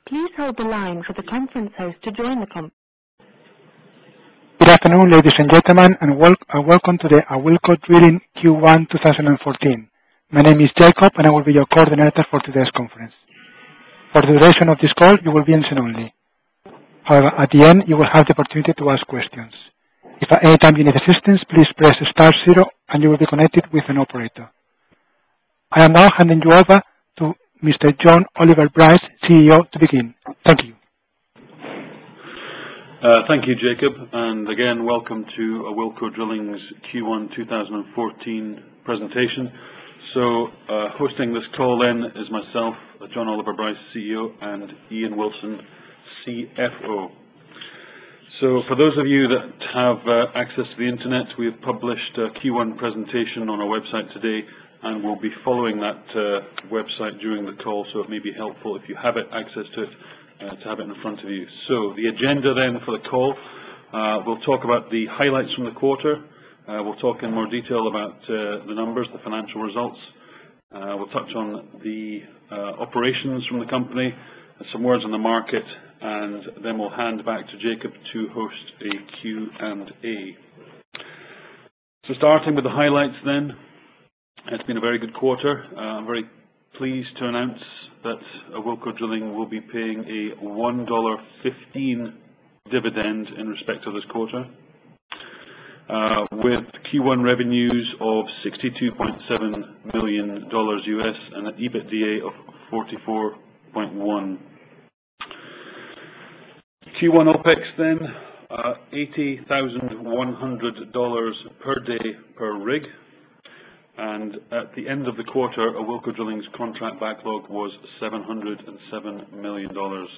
Please hold the line for the conference host to join the conference. Good afternoon, ladies and gentlemen, and welcome to the Awilco Drilling Q1 2014. My name is Jacob, and I will be your coordinator for today's conference. For the duration of this call, you will be in listen only. However, at the end, you will have the opportunity to ask questions. If at any time you need assistance, please press *0 and you will be connected with an operator. I am now handing you over to Mr. John Oliver Bryce, CEO, to begin. Thank you. Thank you, Jacob, and again, welcome to Awilco Drilling's Q1 2014 presentation. So, hosting this call then is myself, John Oliver Bryce, CEO, and Ian Wilson, CFO. So, for those of you that have access to the internet, we have published a Q1 presentation on our website today, and we'll be following that website during the call, so it may be helpful if you have access to it, to have it in front of you. So the agenda then for the call, we'll talk about the highlights from the quarter, we'll talk in more detail about the numbers, the financial results, we'll touch on the operations from the company, some words on the market, and then we'll hand back to Jacob to host a Q&A. So starting with the highlights then, it's been a very good quarter. I'm very pleased to announce that Awilco Drilling will be paying a $1.15 dividend in respect of this quarter, with Q1 revenues of $62.7 million US and an EBITDA of $44.1. Q1 OPEX then, $80,100 per day per rig. And at the end of the quarter, Awilco Drilling's contract backlog was $707 million.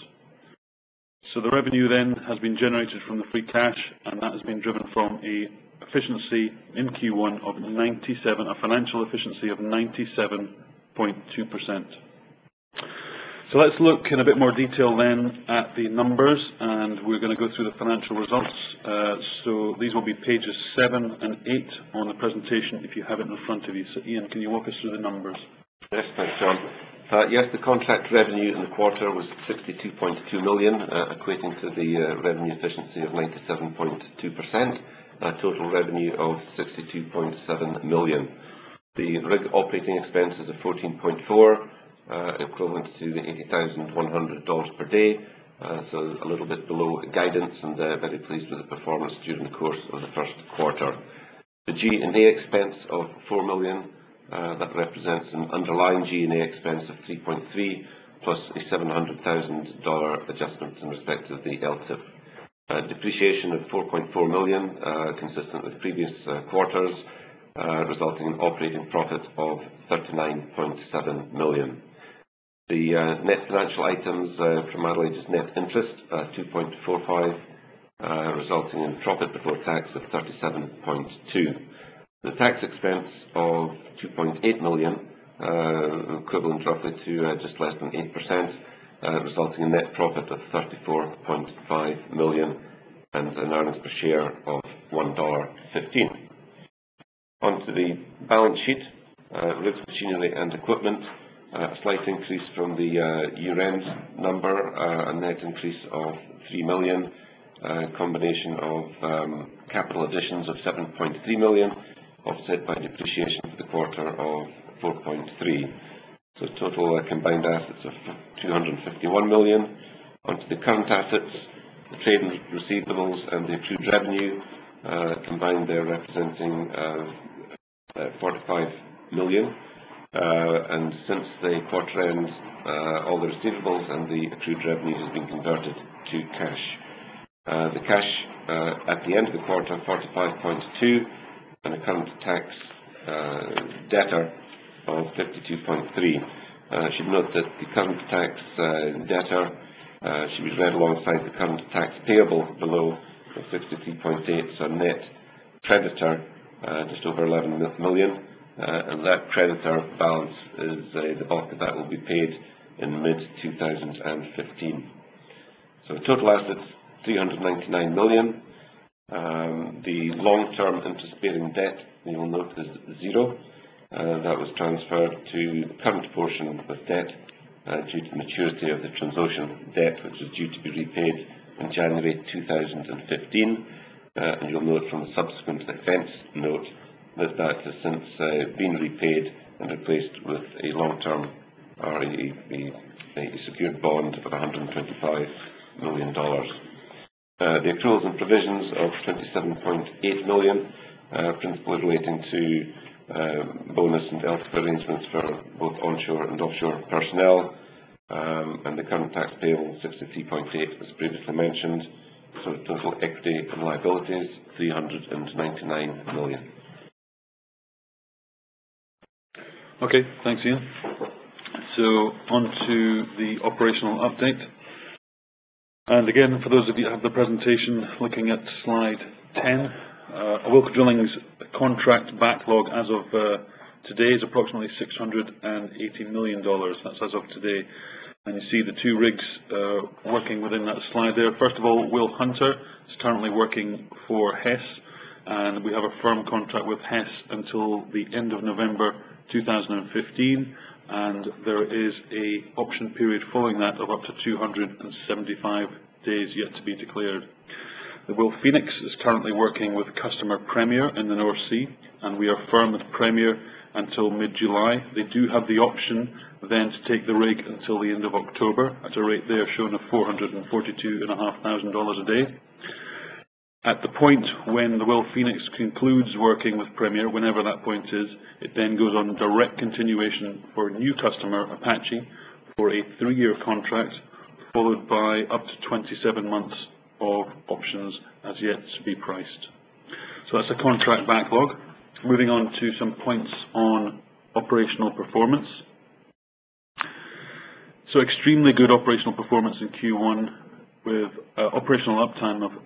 So the revenue then has been generated from the free cash, and that has been driven from a efficiency in Q1 of 97, a financial efficiency of 97.2%. So let's look in a bit more detail then at the numbers, and we're going to go through the financial results. So these will be pages 7 and 8 on the presentation if you have it in front of you. So Ian, can you walk us through the numbers? Yes, thanks, John. Yes, the contract revenue in the quarter was $62.2 million, equating to the revenue efficiency of 97.2%, a total revenue of $62.7 million. The rig operating expenses of $14.4 equivalent to the $80,100 per day, so a little bit below guidance, and very pleased with the performance during the course of the first quarter. The G&A expense of $4 million, that represents an underlying G&A expense of $3.3 plus a $700,000 adjustment in respect of the LTIP. Depreciation of $4.4 million, consistent with previous quarters, resulting in operating profit of $39.7 million. The net financial items, primarily just net interest, 2.45, resulting in profit before tax of 37.2. The tax expense of 2.8 million, equivalent roughly to just less than 8%, resulting in net profit of 34.5 million and an earnings per share of $1.15. On to the balance sheet, rigs, machinery and equipment. A slight increase from the year-end number, a net increase of 3 million, a combination of capital additions of 7.3 million, offset by depreciation for the quarter of 4.3. So total combined assets of 251 million. Onto the current assets, the trade and receivables and the accrued revenue, combined they're representing 45 million. And since the quarter end, all the receivables and the accrued revenue has been converted to cash. The cash at the end of the quarter, 45.2, and a current tax debtor of 52.3. I should note that the current tax debtor should be read alongside the current tax payable below of 63.8, so net creditor just over 11 million. And that creditor balance is the bulk of that will be paid in mid-2015. So total assets 399 million. The long-term interest-bearing debt, you will note, is 0. That was transferred to the current portion of debt due to the maturity of the Transocean debt, which is due to be repaid in January 2015. And you'll note from the subsequent events note that that has since been repaid and replaced with a long-term or a secured bond of $125 million. The accruals and provisions of $27.8 million, principally relating to bonus and LTIP arrangements for both onshore and offshore personnel, and the current tax payable 63.8 as previously mentioned. So total equity and liabilities $399 million. Okay, thanks Ian. So on to the operational update. And again, for those of you who have the presentation, looking at slide 10, Awilco Drilling's contract backlog as of today is approximately $680 million. That's as of today. And you see the two rigs working within that slide there. First of all, Will Hunter is currently working for Hess, and we have a firm contract with Hess until the end of November 2015, and there is a option period following that of up to 275 days yet to be declared. The Will Phoenix is currently working with customer Premier in the North Sea, and we are firm with Premier until mid-July. They do have the option then to take the rig until the end of October at a rate there shown of $442,500 a day. At the point when the Will Phoenix concludes working with Premier, whenever that point is, it then goes on direct continuation for a new customer, Apache, for a 3-year contract, followed by up to 27 months of options as yet to be priced. So that's a contract backlog. Moving on to some points on operational performance. So extremely good operational performance in Q1 with operational uptime of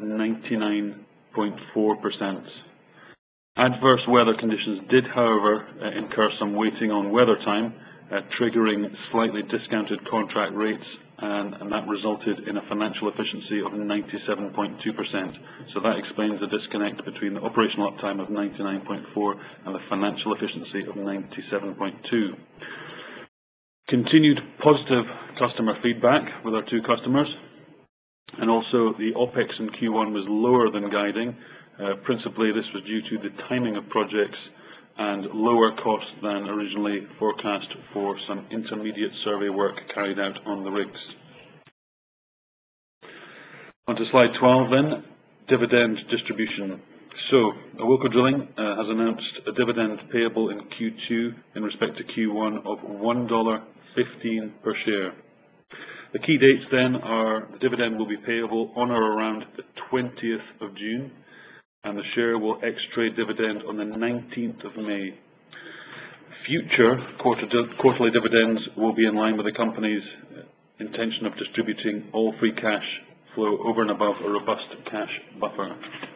99.4%. Adverse weather conditions did, however, incur some waiting on weather time, triggering slightly discounted contract rates, and that resulted in a financial efficiency of 97.2%. So that explains the disconnect between the operational uptime of 99.4 and the financial efficiency of 97.2. Continued positive customer feedback with our two customers, and also the OPEX in Q1 was lower than guiding. Principally this was due to the timing of projects and lower cost than originally forecast for some intermediate survey work carried out on the rigs. On to slide 12 then, dividend distribution. So, Awilco Drilling has announced a dividend payable in Q2 in respect to Q1 of $1.15 per share. The key dates then are the dividend will be payable on or around the 20th of June, and the share will ex-trade dividend on the 19th of May. Future quarterly dividends will be in line with the company's intention of distributing all free cash flow over and above a robust cash buffer.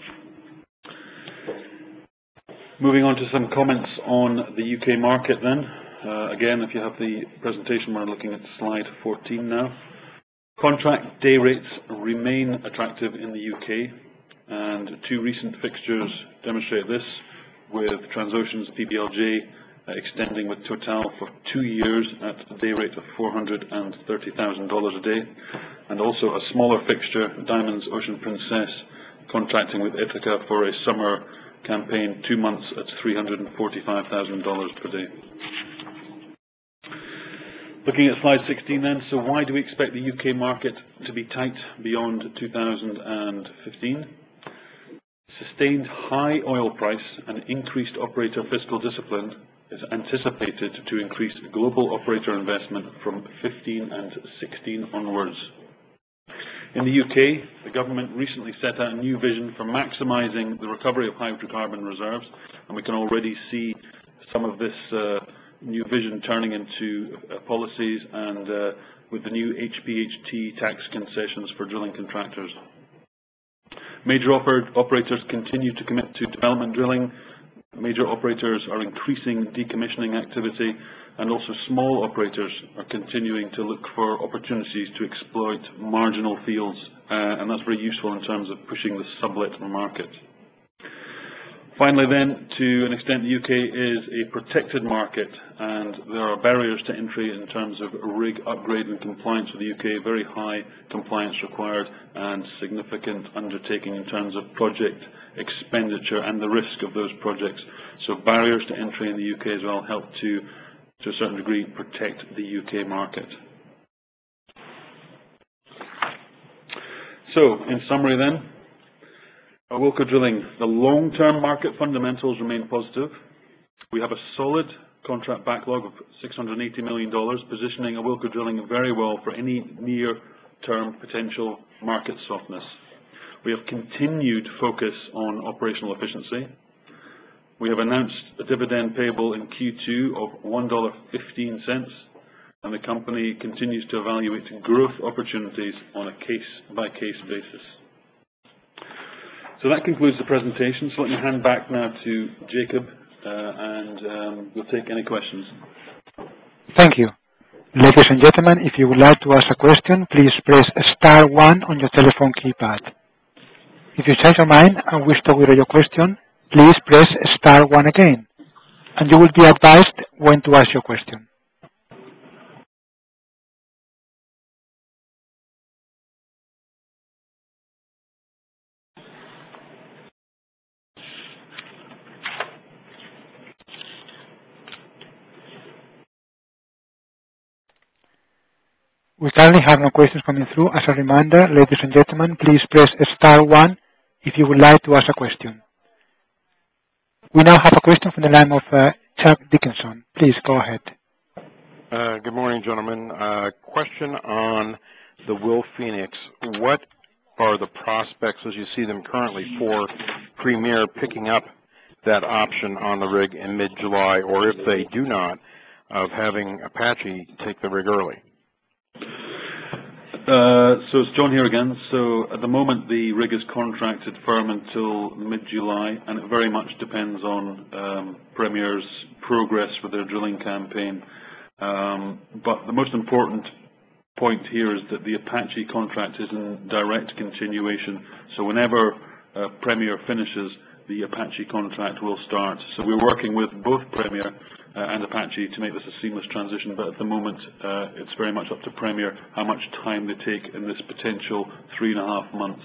Moving on to some comments on the UK market then. Again, if you have the presentation, we're looking at slide 14 now. Contract day rates remain attractive in the UK, and two recent fixtures demonstrate this, with Transocean's PBLJ extending with Total for 2 years at a day rate of $430,000 a day, and also a smaller fixture, Diamond's Ocean Princess, contracting with Ithaca for a summer campaign, 2 months at $345,000 per day. Looking at slide 16 then, so why do we expect the UK market to be tight beyond 2015? Sustained high oil price and increased operator fiscal discipline is anticipated to increase global operator investment from 15 and 16 onwards. In the UK, the government recently set out a new vision for maximising the recovery of hydrocarbon reserves, and we can already see some of this new vision turning into policies, and with the new HPHT tax concessions for drilling contractors. Major operators continue to commit to development drilling. Major operators are increasing decommissioning activity, and also small operators are continuing to look for opportunities to exploit marginal fields, and that's very useful in terms of pushing the sublet market. Finally then, to an extent, the UK is a protected market, and there are barriers to entry in terms of rig upgrade and compliance with the UK, very high compliance required and significant undertaking in terms of project expenditure and the risk of those projects. So barriers to entry in the UK as well help to a certain degree, protect the UK market. So, in summary then, Awilco Drilling, the long-term market fundamentals remain positive. We have a solid contract backlog of $680 million, positioning Awilco Drilling very well for any near-term potential market softness. We have continued focus on operational efficiency. We have announced a dividend payable in Q2 of $1.15, and the company continues to evaluate growth opportunities on a case-by-case basis. So that concludes the presentation. So let me hand back now to Jacob, and we'll take any questions. Thank you. Ladies and gentlemen, if you would like to ask a question, please press star 1 on your telephone keypad. If you change your mind and wish to withdraw your question, please press star 1 again, and you will be advised when to ask your question. We currently have no questions coming through. As a reminder, ladies and gentlemen, please press star 1 if you would like to ask a question. We now have a question from the line of Chuck Dickinson. Please go ahead. Good morning, gentlemen. Question on the WilPhoenix. What are the prospects, as you see them currently, for Premier picking up that option on the rig in mid-July, or if they do not, of having Apache take the rig early? So it's John here again. So at the moment the rig is contracted firm until mid-July, and it very much depends on Premier's progress with their drilling campaign. But the most important point here is that the Apache contract is in direct continuation. So whenever Premier finishes, the Apache contract will start. So we're working with both Premier and Apache to make this a seamless transition, but at the moment it's very much up to Premier how much time they take in this potential 3.5 months.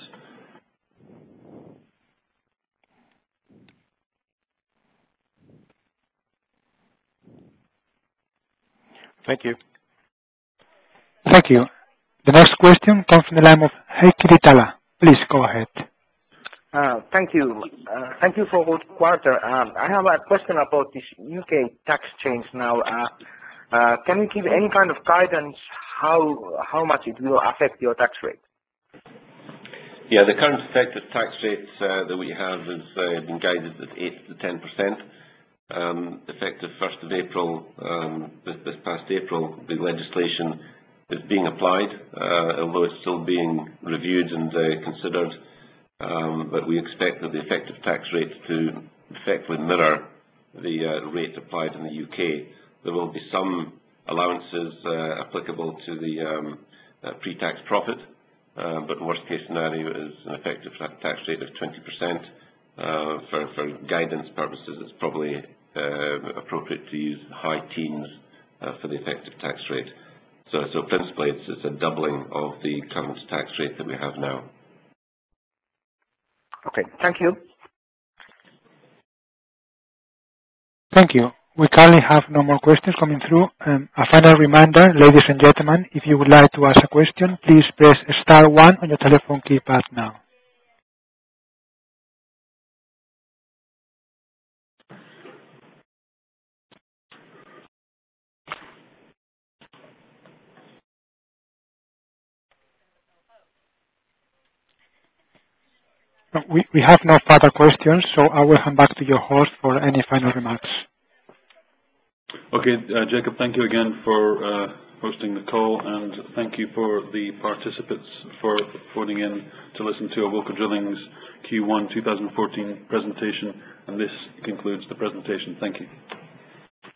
Thank you. Thank you. The next question comes from the line of Heikki Ritala. Please go ahead. Thank you. Thank you for good quarter. I have a question about this UK tax change now. Can you give any kind of guidance how much it will affect your tax rate? Yeah, the current effective tax rate that we have has been guided at 8 to 10%. Effective 1st of April, this past April, the legislation is being applied, although it's still being reviewed and considered. But we expect that the effective tax rate to effectively mirror the rate applied in the UK. There will be some allowances applicable to the pre-tax profit, but worst case scenario is an effective tax rate of 20%. For guidance purposes, it's probably appropriate to use high teens for the effective tax rate. So principally it's a doubling of the current tax rate that we have now. Okay, thank you. Thank you. We currently have no more questions coming through. A final reminder, ladies and gentlemen, if you would like to ask a question, please press star 1 on your telephone keypad now. We have no further questions, so I will hand back to your host for any final remarks. Okay, Jacob, thank you again for hosting the call, and thank you for the participants for phoning in to listen to Awilco Drilling's Q1 2014 presentation, and this concludes the presentation. Thank you.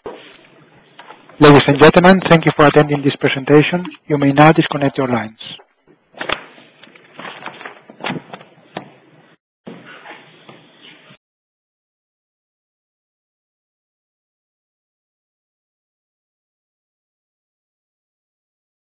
Ladies and gentlemen, thank you for attending this presentation. You may now disconnect your lines.